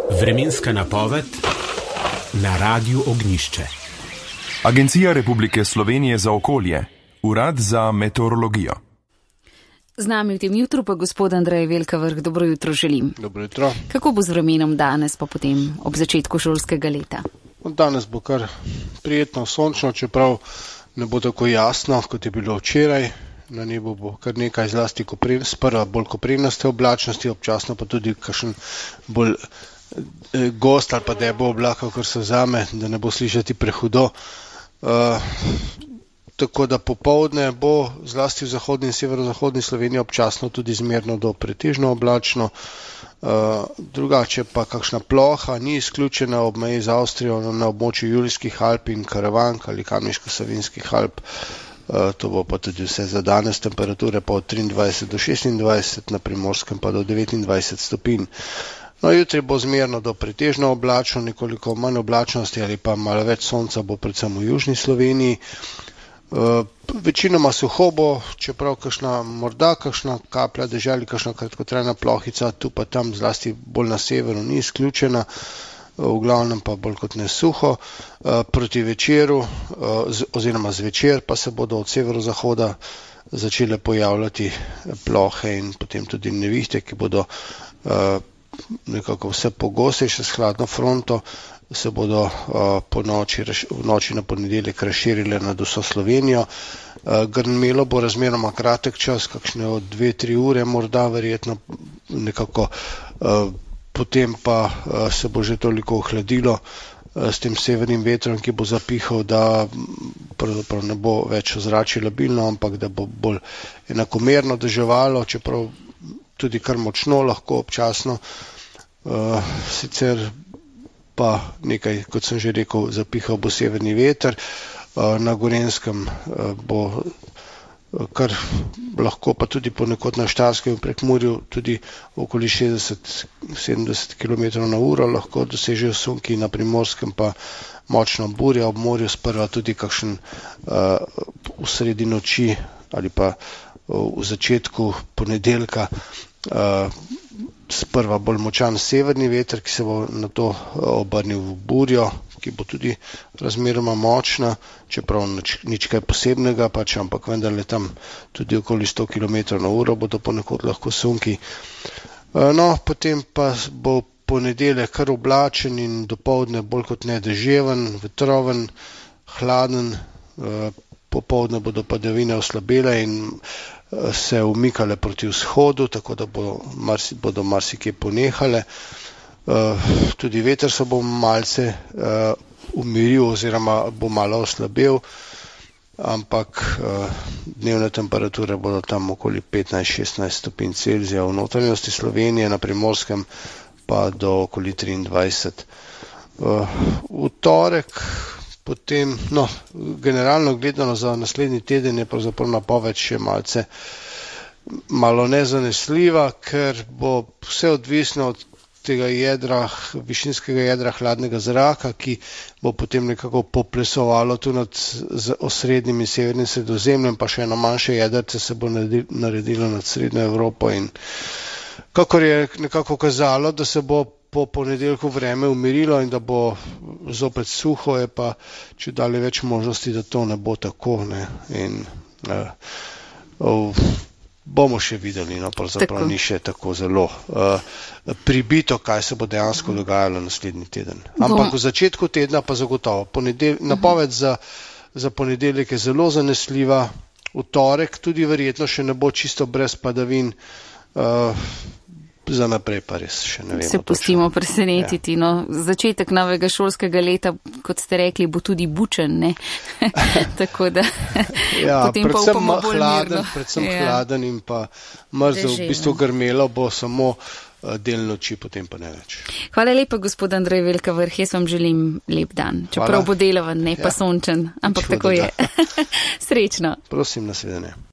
Vremenska napoved na Radiu Ognjišče. Agencija Republike Slovenije za okolje, Urad za meteorologijo. Z nami v tem jutru pa gospod Andrej Velkavrh. Dobro jutro želim. Dobro jutro. Kako bo z vremenom danes, pa potem ob začetku šolskega leta? Danes bo kar prijetno sončno, čeprav ne bo tako jasno, kot je bilo včeraj. Na nebu bo kar nekaj zlasti sprva bolj koprenaste oblačnosti, občasno pa tudi kakšen bolj gost ali pa debel oblak, kakor se vzame, da ne bo slišati prehudo. Tako da popoldne bo zlasti v zahodni in severozahodni Sloveniji občasno tudi zmerno do pretežno oblačno. Drugače pa kakšna ploha ni izključena ob meji z Avstrijo na območju Julijskih Alp in Karavank ali Kamniško-Savinjskih Alp. To bo pa tudi vse za danes, temperature pa od 23 do 26, na Primorskem pa do 29 stopinj. No, jutri bo zmerno do pretežno oblačno, nekoliko manj oblačnosti ali pa malo več sonca bo predvsem v južni Sloveniji. Večinoma suho bo, čeprav morda kakšna kaplja dežja ali kakšna kratkotrajna plohica, tu pa tam zlasti bolj na severu ni izključena, v glavnem pa bolj kot ne suho. Proti večeru oziroma zvečer pa se bodo od severozahoda začele pojavljati plohe in potem tudi nevihte, ki bodo nekako vse pogostejše s hladno fronto, se bodo v noči na ponedeljek razširile nad vso Slovenijo. Grmelo bo razmeroma kratek čas, kakšne od 2-3 ure morda verjetno nekako, potem pa se bo že toliko ohladilo s tem severnim vetrom, ki bo zapihal, da pravzaprav ne bo več ozračje labilno, ampak da bo bolj enakomerno deževalo, čeprav tudi kar močno lahko občasno. Sicer pa nekaj, kot sem že rekel, zapihal bo severni veter. Na Gorenjskem bo kar lahko, pa tudi ponekod na Štajerskem in Prekmurju tudi okoli 60-70 km/h lahko dosežejo sunki, na Primorskem pa močna burja, ob morju sprva tudi kakšen v sredi noči ali pa v začetku ponedeljka sprva bolj močan severni veter, ki se bo nato obrnil v burjo, ki bo tudi razmeroma močna, čeprav nič kaj posebnega, ampak vendarle tam tudi okoli 100 km/h bodo ponekod lahko sunki. No, potem pa bo ponedeljek kar oblačen in dopoldne bolj kot ne deževen, vetroven, hladen, popoldne bodo padavine oslabele in se umikale proti vzhodu, tako da bodo marsikje ponehale. Tudi veter se bo malce umiril oziroma bo malo oslabel, ampak dnevne temperature bodo tam okoli 15-16 stopinj Celzija v notranjosti Slovenije, na Primorskem pa do okoli 23. V torek potem, generalno gledano za naslednji teden je pravzaprav napoved še malo nezanesljiva, ker bo vse odvisno od tega višinskega jedra hladnega zraka, ki bo potem nekako poplesovalo tu nad osrednjim in severnim Sredozemljem, pa še eno manjše jedrce se bo naredilo nad Srednjo Evropo in kakor je nekako kazalo, da se bo po ponedeljku vreme umirilo in da bo zopet suho, je pa čedalje več možnosti, da to ne bo tako. In bomo še videli, pravzaprav ni še tako zelo pribito, kaj se bo dejansko dogajalo naslednji teden. Ampak v začetku tedna pa zagotovo. Napoved za ponedeljek je zelo zanesljiva, v torek tudi verjetno še ne bo čisto brez padavin, za naprej pa res še ne vemo. Se pustimo presenetiti. Ja. Začetek novega šolskega leta, kot ste rekli, bo tudi bučen, ne? Tako da potem pa upamo bolj mirno. Predvsem hladen in pa mrzel, v bistvu grmelo bo samo del noči, potem pa ne več. Hvala lepa, gospod Andrej Velkavrh, jaz vam želim lep dan. Čeprav bo delaven, ne pa sončen, ampak tako je. Srečno. Prosim, nasvidenje.